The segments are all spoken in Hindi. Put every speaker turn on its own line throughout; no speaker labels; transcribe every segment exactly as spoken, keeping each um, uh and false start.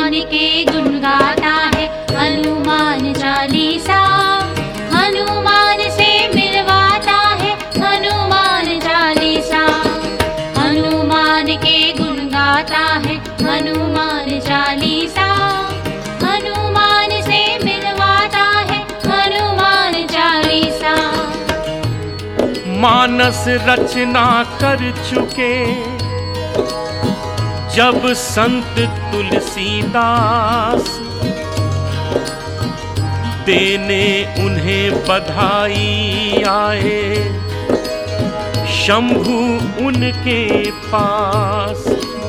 हनुमान के गुण गाता है हनुमान चालीसा। हनुमान से मिलवाता है हनुमान चालीसा। हनुमान के गुण गाता है हनुमान चालीसा। हनुमान से मिलवाता है हनुमान चालीसा।
मानस रचना कर चुके जब संत तुलसीदास, देने उन्हें बधाई आए शंभु उनके पास।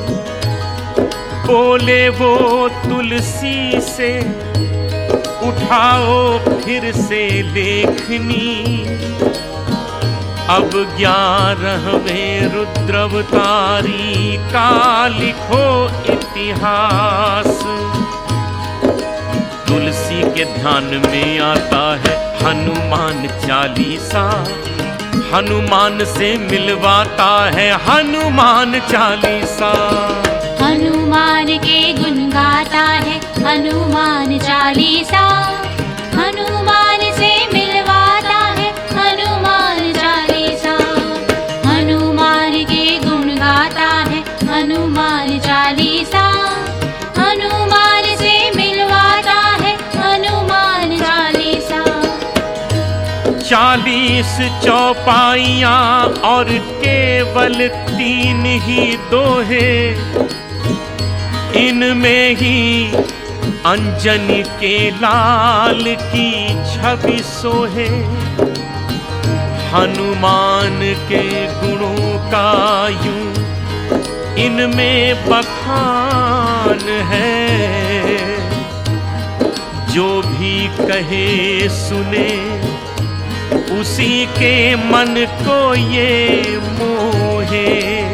बोले वो तुलसी से उठाओ फिर से लेखनी, अब ग्यारहवें रुद्रावतारी का लिखो इतिहास। तुलसी के ध्यान में आता है हनुमान चालीसा। हनुमान से मिलवाता है हनुमान चालीसा।
हनुमान के गुण गाता है हनुमान चालीसा। हनुमान से मिलवाता है हनुमान चालीसा। हनुमान के गुण गाता है हनुमान चालीसा। हनुमान से मिलवाता है हनुमान चालीसा।
चालीस चौपाइयाँ और केवल तीन ही दोहे, इनमें ही अंजनी के लाल की छवि सोहे। हनुमान के गुणों का यूं इनमें बखान है, जो भी कहे सुने उसी के मन को ये मोहे।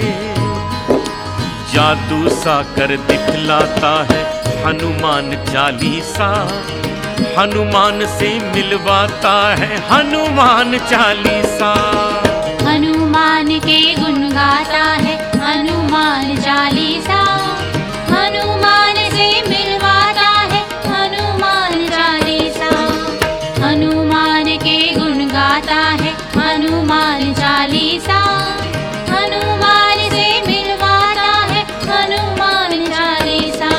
जादू सा कर दिखलाता है हनुमान चालीसा। हनुमान से मिलवाता है हनुमान चालीसा।
हनुमान के गुण गाता है हनुमान चालीसा। हनुमान से मिलवाता है हनुमान चालीसा। हनुमान के गुण गाता है हनुमान चालीसा। हनुमान से मिलवाता है हनुमान चालीसा।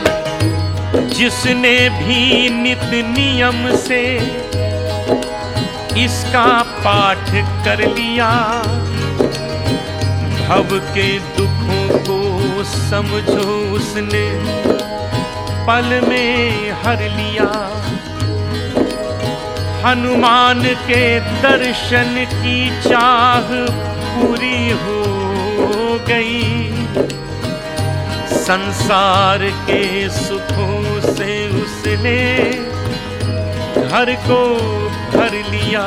जिसने भी नित नियम से इसका पाठ कर लिया, भव के दुखों को समझो उसने पल में हर लिया। हनुमान के दर्शन की चाह पूरी हो गई, संसार के सुखों से उसने घर को भर लिया।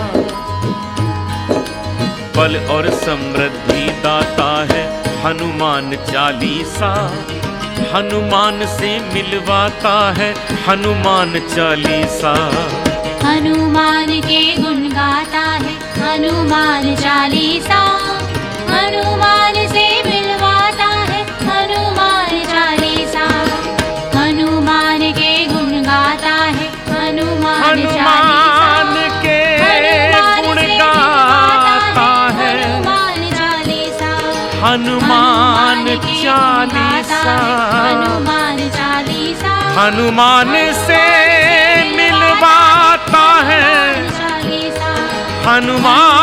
बल और समृद्धि दाता है हनुमान चालीसा। हनुमान से मिलवाता है हनुमान चालीसा।
हनुमान के गुण गाता है हनुमान चालीसा। हनुमान से मिलवाता है हनुमान चालीसा। हनुमान के गुण गाता है हनुमान
के गुण गाता है
हनुमान चालीसा।
हनुमान चालीसा।
हनुमान चालीसा।
हनुमान से मिलवाता है
चालीसा।
हनुमान